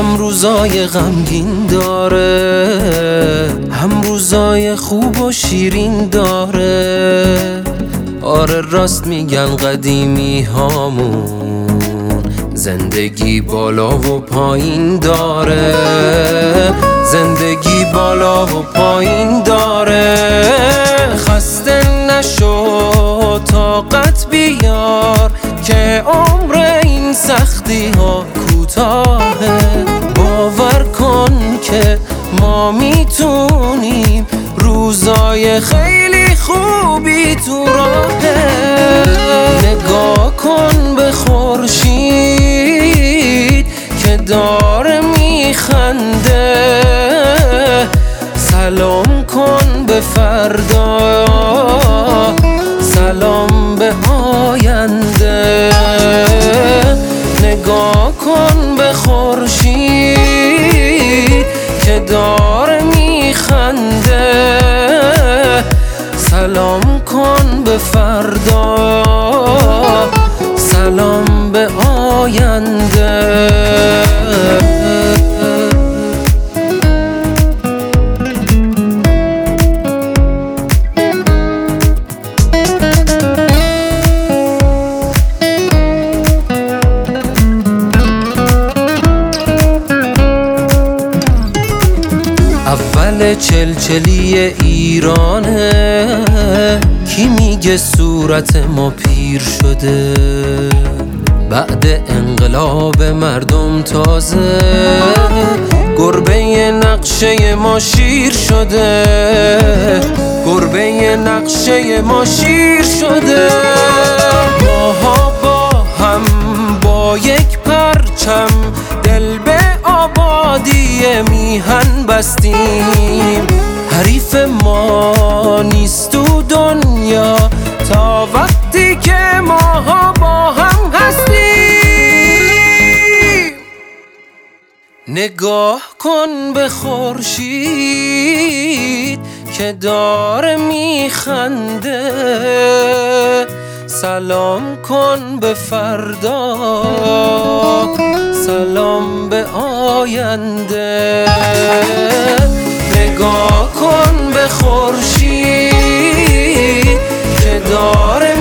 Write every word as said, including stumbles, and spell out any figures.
هم روزای غمگین داره، هم روزای خوب و شیرین داره. آره راست میگن قدیمی هامون، زندگی بالا و پایین داره، زندگی بالا و پایین داره. خسته نشو طاقت بیار که عمر این سختی ها کوتاهه. باور کن که ما میتونیم، روزای خیلی خوبی تو راهه. نگاه کن به خورشید که داره میخنده، سلام کن به فردا، سلام به آینده. نگاه کن به خورشید که داره میخنده، سلام کن به فردا، سلام به آینده. اول چلچلی ایرانه، کی میگه صورت ما پیر شده؟ بعد انقلاب مردم تازه، گربه نقشه ما شیر شده، گربه نقشه ما شیر شده. ماها با هم با یک پرچم، دل به آبادی میهن بستیم. حریف ما نیست تو دنیا تا وقتی که ماها با هم هستیم. نگاه کن به خورشید که داره میخنده، سلام کن به فردا، سلام به آینده. نگاه کن به خورشید که داره